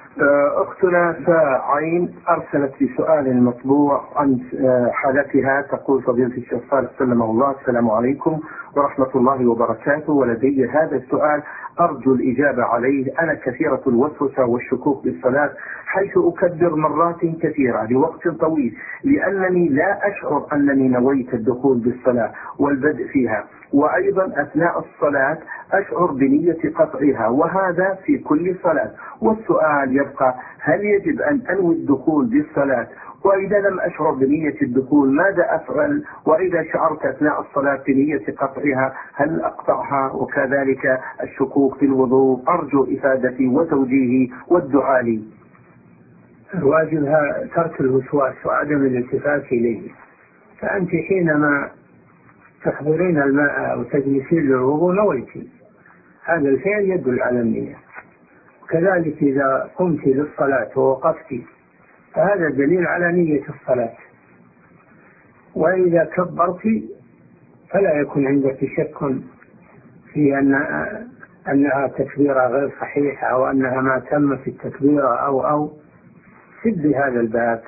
أختنا عين أرسلت بسؤال مطبوع عن حالتها. تقول: فضيلة الشيخ صالح سلمه الله، السلام عليكم ورحمة الله وبركاته، ولدي هذا السؤال أرجو الإجابة عليه. أنا كثيرة الوسوسة والشكوك بالصلاة، حيث أكبر مرات كثيرة لوقت طويل لأنني لا أشعر أنني نويت الدخول بالصلاة والبدء فيها، وأيضا أثناء الصلاة أشعر بنية قطعها، وهذا في كل صلاة. والسؤال يبقى: هل يجب أن أنوي الدخول بالصلاة؟ وإذا لم أشعر بنية الدخول ماذا أفعل؟ وإذا شعرت أثناء الصلاة بنية قطعها هل أقطعها؟ وكذلك الشكوك في الوضوء. أرجو إفادتي وتوجيهي والدعاء لي. واجبها ترك الوسواس وعدم الالتفات إليه. فأنت حينما تحضرين الماء وتجلسين للوضوء نويتي، هذا الفعل يدل على النية. كذلك إذا قمت للصلاة ووقفت فهذا دليل على نية الصلاة. وإذا كبرت فلا يكون عندك شك في أنها تكبيرة غير صحيحة أو أنها ما تم في التكبيرة أو سد هذا الباب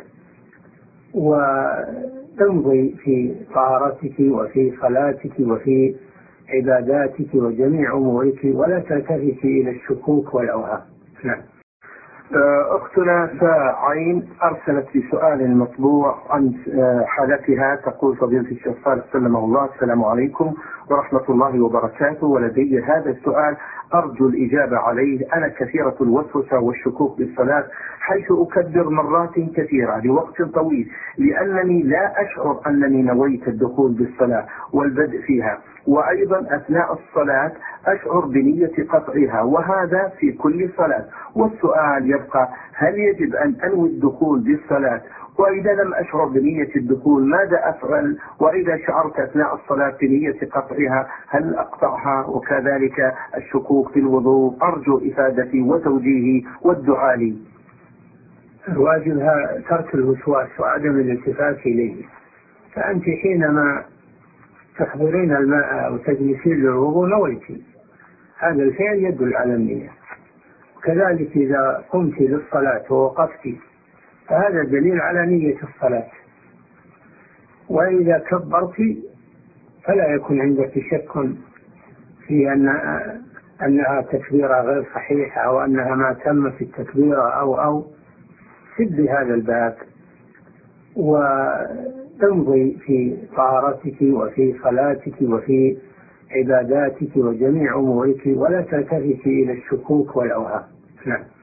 وتمضي في طهارتك وفي صلاتك وفي عباداتك وجميع أمورك ولا تلتفتي إلى الشكوك والأوهام. نعم. أختنا عين أرسلت بسؤال مطبوع عن حالتها. تقول: فضيلة الشيخ صالح سلمه الله، السلام عليكم ورحمة الله وبركاته، ولدي هذا السؤال أرجو الإجابة عليه. أنا كثيرة الوسوسة والشكوك بالصلاة، حيث أكبر مرات كثيرة لوقت طويل لأنني لا أشعر أنني نويت الدخول بالصلاة والبدء فيها، وأيضا أثناء الصلاة أشعر بنية قطعها، وهذا في كل صلاة. والسؤال يبقى: هل يجب أن أنوي الدخول بالصلاة؟ وإذا لم أشعر بنية الدخول ماذا أفعل؟ وإذا شعرت أثناء الصلاة بنية قطعها هل أقطعها؟ وكذلك الشكوك في الوضوء. أرجو إفادتي وتوجيهي والدعاء لي. واجبها ترك الوسواس وعدم الالتفات إليه. فأنت حينما تحضرين الماء وتجلسين للوضوء نويتي، هذا الفعل يدل على النية. كذلك إذا قمت للصلاة ووقفت فهذا دليل على نية الصلاة. وإذا كبرت فلا يكون عندك شك في أنها تكبيرة غير صحيحة أو أنها ما تم في التكبيرة أو سد هذا الباب وتمضي في طهارتك وفي صلاتك وفي عباداتك وجميع أمورك ولا تلتفتي إلى الشكوك والأوهام. نعم.